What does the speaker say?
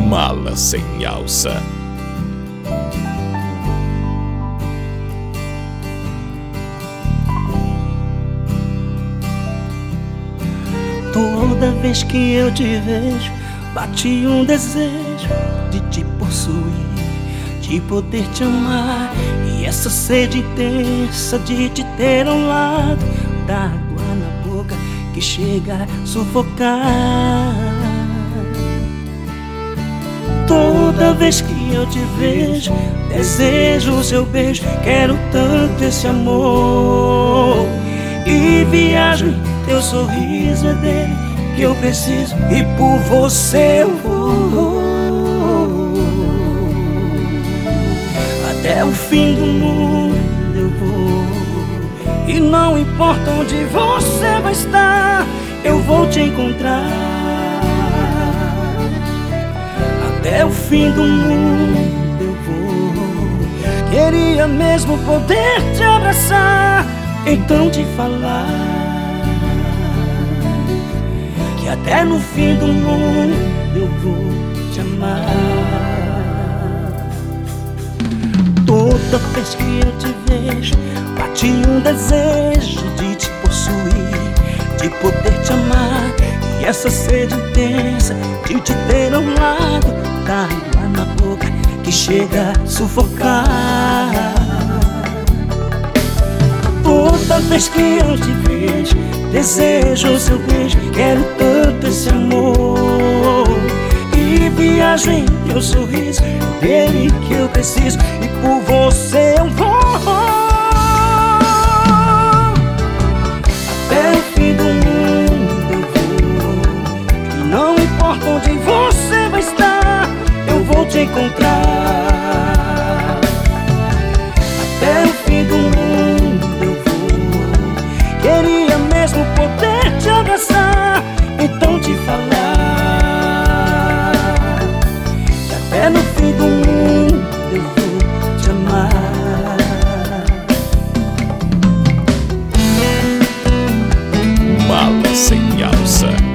Mala sem alça. Toda vez que eu te vejo, bate um desejo de te possuir, de poder te amar. E essa sede intensa de te ter ao lado, dá água na boca que chega a sufocar. Toda vez que eu te vejo, desejo o seu beijo, quero tanto esse amor. E viajo em teu sorriso, é dele que eu preciso, e por você eu vou. Até o fim do mundo eu vou, e não importa onde você vai estar, eu vou te encontrar. Até o fim do mundo eu vou. Queria mesmo poder te abraçar, então te falar que até no fim do mundo eu vou te amar. Toda vez que eu te vejo, bate um desejo de te possuir, de poder te amar. E essa sede intensa de te ter ao lado, dá água na boca que chega a sufocar. Toda vez que eu te vejo, desejo o seu beijo, quero tanto esse amor. E viajo em teu sorriso, dele que eu preciso, e por você eu vou. Até o fim do mundo eu vou, e não importa onde você vai estar, eu vou te encontrar. Até o fim do mundo eu vou. Queria mesmo poder te abraçar, então te falar que até no fim do mundo eu vou te amar. Mala sem alça.